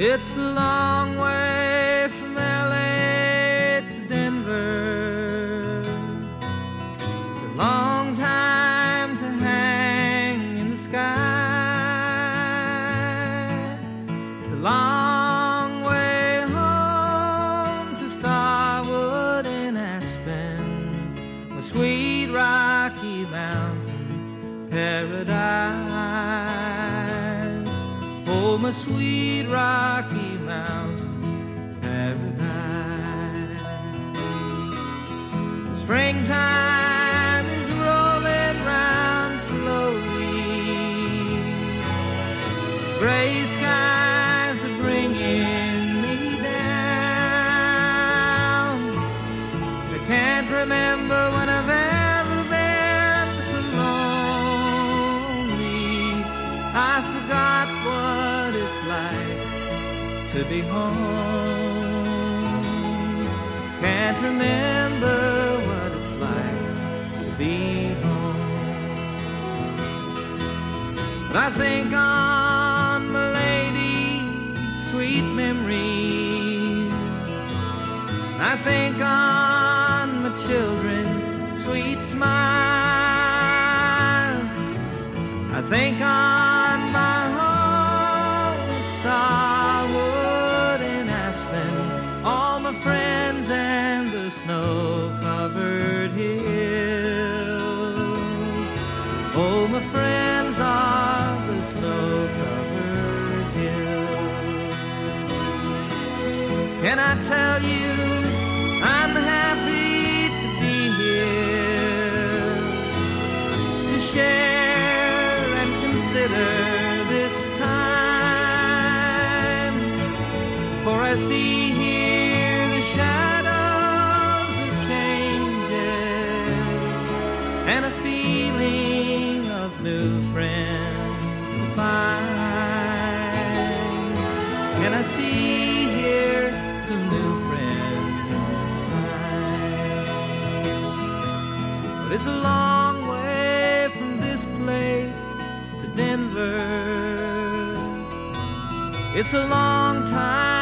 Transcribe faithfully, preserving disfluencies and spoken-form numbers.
It's a long way from L A to Denver. It's a long time to hang in the sky. It's a long way home to Starwood and Aspen, my sweet Rocky Mountain paradise. Oh, my sweet Rocky Mountain paradise. Springtime is rolling round slowly. Gray skies are bringing me down. I can't remember when I've ever been so lonely. I forgot what it's like to be home. Can't remember what it's like to be home. But I think on my lady's sweet memories. I think on my children's sweet smiles. I think on my home, Starwood and Aspen, all my friends and the snow-covered hills. Oh, my friends are the snow-covered hills. Can I tell you, I'm happy to be here to share and consider this time, for I see here the shadows of changes and a feeling of new friends to find. And I see here some new friends to find. But it's a long way from this place to Denver. It's a long time